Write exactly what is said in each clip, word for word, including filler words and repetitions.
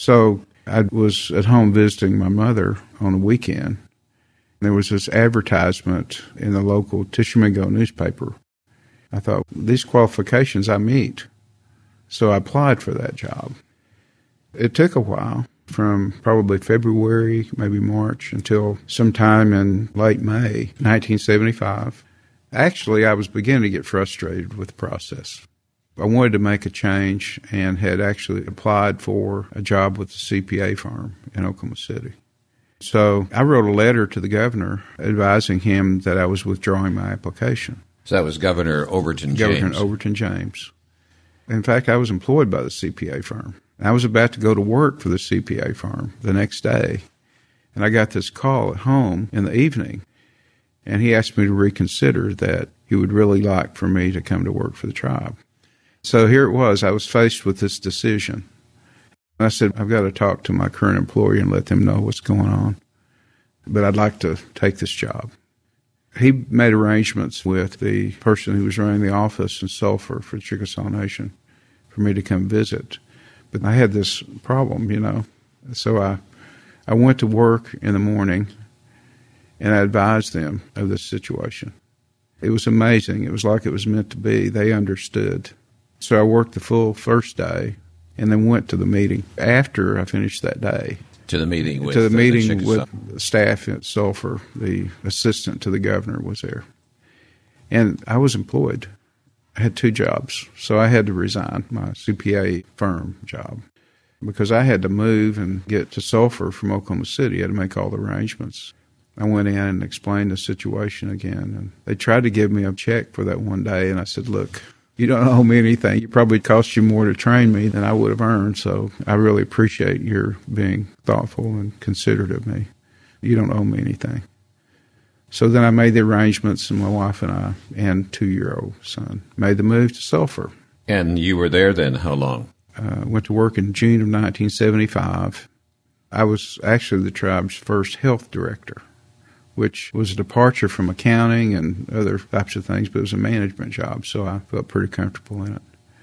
So I was at home visiting my mother on the weekend. There was this advertisement in the local Tishomingo newspaper. I thought, these qualifications I meet. So I applied for that job. It took a while, from probably February, maybe March, until sometime in late May nineteen seventy-five. Actually, I was beginning to get frustrated with the process. I wanted to make a change and had actually applied for a job with a C P A firm in Oklahoma City. So I wrote a letter to the governor advising him that I was withdrawing my application. So that was Governor Overton James. Governor Overton James. In fact, I was employed by the C P A firm. I was about to go to work for the C P A firm the next day, and I got this call at home in the evening, and he asked me to reconsider that he would really like for me to come to work for the tribe. So here it was. I was faced with this decision. I said, I've got to talk to my current employer and let them know what's going on, but I'd like to take this job. He made arrangements with the person who was running the office in Sulphur for the Chickasaw Nation for me to come visit. But I had this problem, you know. So I, I went to work in the morning, and I advised them of this situation. It was amazing. It was like it was meant to be. They understood. So I worked the full first day and then went to the meeting after I finished that day. To the meeting with To the, the meeting the with the staff at Sulphur. The assistant to the governor was there. And I was employed. I had two jobs, so I had to resign my C P A firm job because I had to move and get to Sulphur from Oklahoma City. I had to make all the arrangements. I went in and explained the situation again, and they tried to give me a check for that one day, and I said, look, you don't owe me anything. It probably cost you more to train me than I would have earned, so I really appreciate your being thoughtful and considerate of me. You don't owe me anything. So then I made the arrangements, and my wife and I and two-year-old son made the move to Sulphur. And you were there then how long? I uh, went to work in June of nineteen seventy-five. I was actually the tribe's first health director, which was a departure from accounting and other types of things, but it was a management job, so I felt pretty comfortable in it.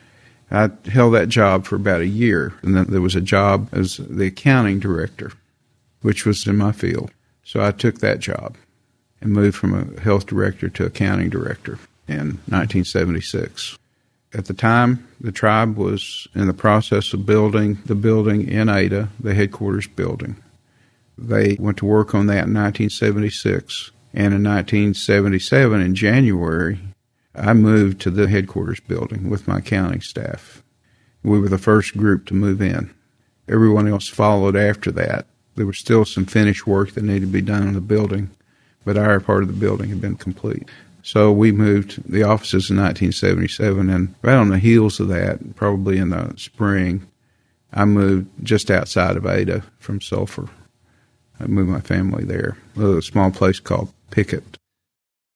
I held that job for about a year, and then there was a job as the accounting director, which was in my field. So I took that job and moved from a health director to accounting director in nineteen seventy-six. At the time, the tribe was in the process of building the building in Ada, the headquarters building. They went to work on that in nineteen seventy-six, and in nineteen seventy-seven, in January, I moved to the headquarters building with my accounting staff. We were the first group to move in. Everyone else followed after that. There was still some finished work that needed to be done in the building, but our part of the building had been complete. So we moved the offices in nineteen seventy-seven, and right on the heels of that, probably in the spring, I moved just outside of Ada from Sulphur. I moved my family there, a small place called Pickett.